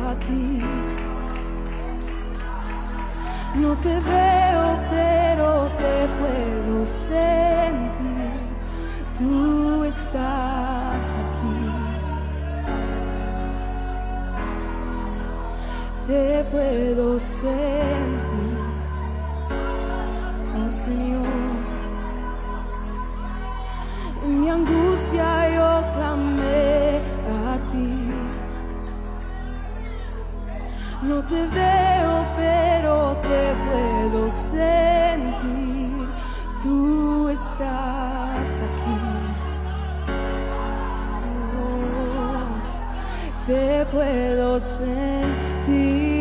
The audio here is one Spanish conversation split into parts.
aquí. No te veo, pero te puedo sentir. Tú estás aquí. Te puedo sentir, oh Señor. En mi angustia yo clamé a ti. No te veo, pero te puedo sentir. Tú estás aquí. Oh, te puedo sentir.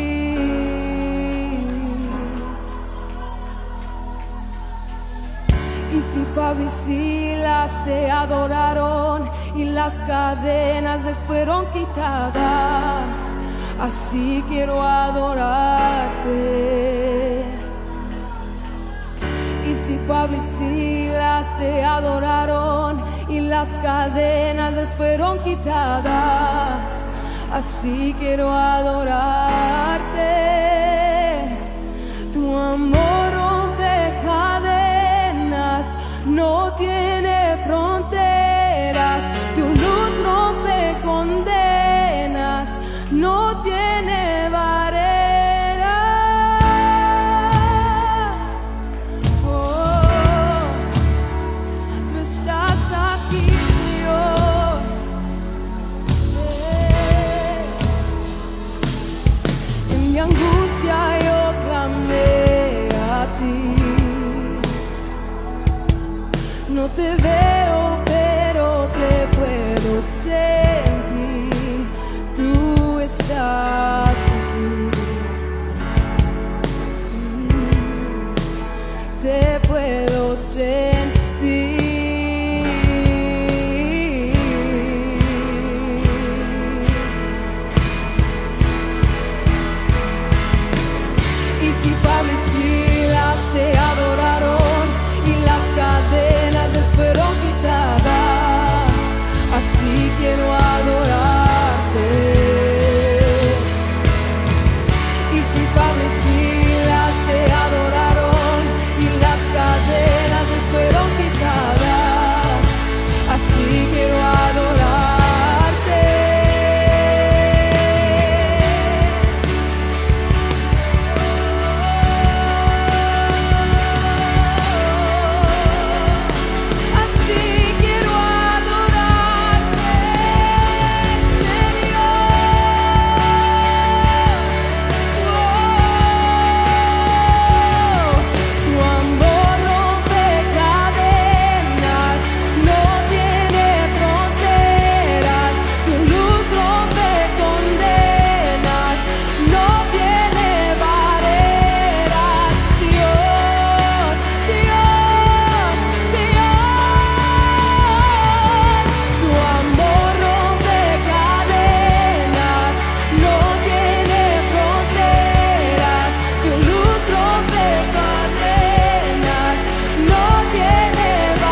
Y si Pablo y Silas te adoraron y las cadenas les fueron quitadas, así quiero adorarte. Y si Pablo y Silas te adoraron y las cadenas les fueron quitadas, así quiero adorarte. Tu amor rompe cadenas, no tiene fronteras. Tu luz rompe condenas, no tiene barreras. Oh, tú estás aquí, Señor. En mi angustia yo clamé a ti. No te veo, pero te puedo sentir. Tú estás aquí. Te puedo sentir. Y si Pablo y Silas te adoraron y las cadenas les fueron quitadas, así quiero adorarte. Y si Pablo y Silas te adoraron y las cadenas les fueron quitadas, así quiero adorarte. Así quiero adorarte, Señor. Tu amor rompe cadenas, no tiene fronteras. Tu luz rompe condenas, no tiene barreras. Dios, Dios, Dios. Tu amor rompe cadenas, no tiene fronteras. Tu luz rompe cadenas, no tiene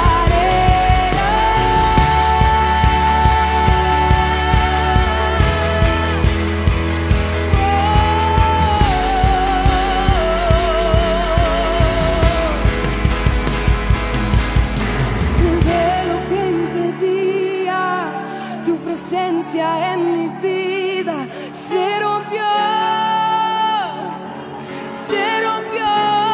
barreras. De lo que impedía tu presencia en mi vida se rompió, se rompió.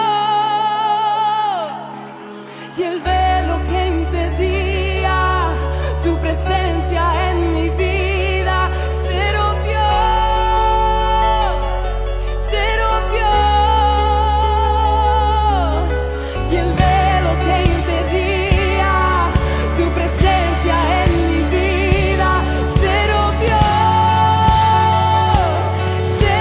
Y el velo que impedía tu presencia en mi vida se rompió, se rompió. Y el velo que impedía tu presencia en mi vida se rompió, se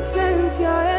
presencia